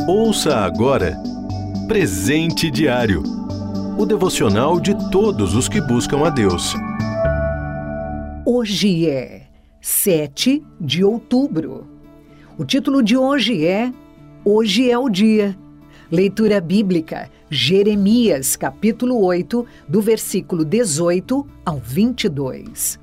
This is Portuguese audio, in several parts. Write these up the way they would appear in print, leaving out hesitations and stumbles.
Ouça agora Presente Diário, o devocional de todos os que buscam a Deus. Hoje é 7 de outubro. O título de hoje é Hoje é o Dia. Leitura bíblica, Jeremias, capítulo 8, do versículo 18 ao 22.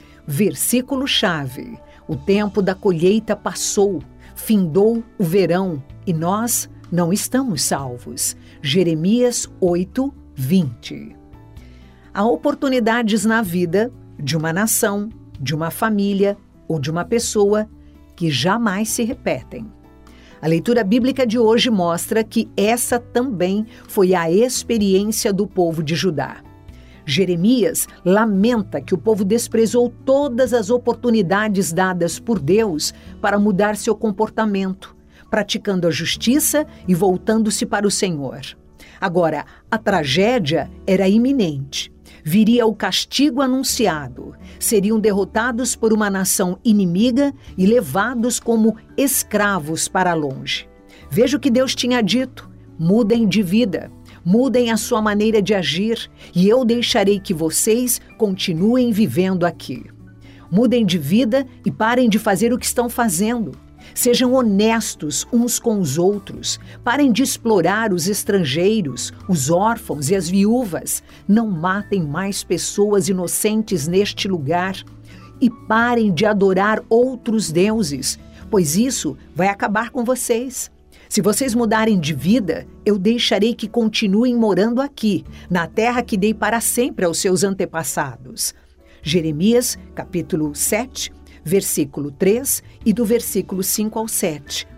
Versículo-chave: o tempo da colheita passou, findou o verão e nós não estamos salvos. Jeremias 8, 20. Há oportunidades na vida de uma nação, de uma família ou de uma pessoa que jamais se repetem. A leitura bíblica de hoje mostra que essa também foi a experiência do povo de Judá. Jeremias lamenta que o povo desprezou todas as oportunidades dadas por Deus para mudar seu comportamento, praticando a justiça e voltando-se para o Senhor. Agora, a tragédia era iminente. Viria o castigo anunciado. Seriam derrotados por uma nação inimiga e levados como escravos para longe. Veja o que Deus tinha dito: mudem de vida, mudem a sua maneira de agir e eu deixarei que vocês continuem vivendo aqui. Mudem de vida e parem de fazer o que estão fazendo. Sejam honestos uns com os outros. Parem de explorar os estrangeiros, os órfãos e as viúvas. Não matem mais pessoas inocentes neste lugar. E parem de adorar outros deuses, pois isso vai acabar com vocês. Se vocês mudarem de vida, eu deixarei que continuem morando aqui, na terra que dei para sempre aos seus antepassados. Jeremias, capítulo 7, versículo 3 e do versículo 5 ao 7.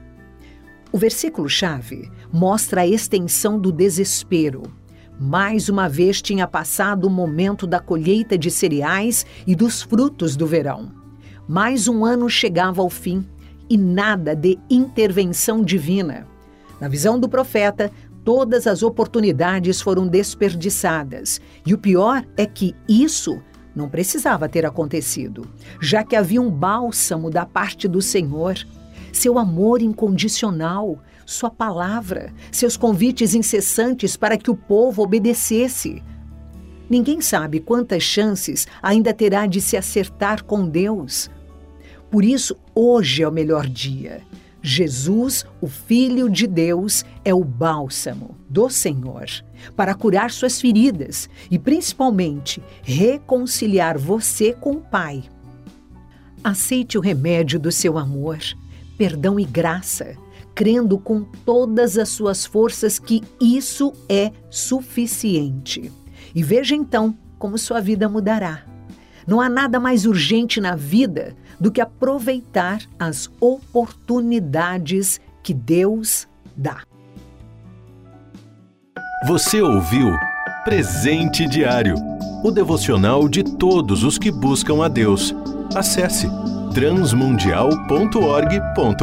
O versículo-chave mostra a extensão do desespero. Mais uma vez tinha passado o momento da colheita de cereais e dos frutos do verão. Mais um ano chegava ao fim e nada de intervenção divina. Na visão do profeta, todas as oportunidades foram desperdiçadas. E o pior é que isso não precisava ter acontecido, já que havia um bálsamo da parte do Senhor. Seu amor incondicional, sua palavra, seus convites incessantes para que o povo obedecesse. Ninguém sabe quantas chances ainda terá de se acertar com Deus. Por isso, hoje é o melhor dia. Jesus, o Filho de Deus, é o bálsamo do Senhor para curar suas feridas e, principalmente, reconciliar você com o Pai. Aceite o remédio do seu amor, perdão e graça, crendo com todas as suas forças que isso é suficiente. E veja então como sua vida mudará. Não há nada mais urgente na vida do que aproveitar as oportunidades que Deus dá. Você ouviu Presente Diário, o devocional de todos os que buscam a Deus. Acesse transmundial.org.br.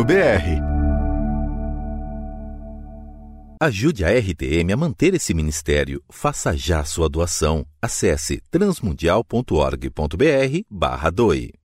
Ajude a RTM a manter esse ministério. Faça já sua doação. Acesse transmundial.org.br/doe.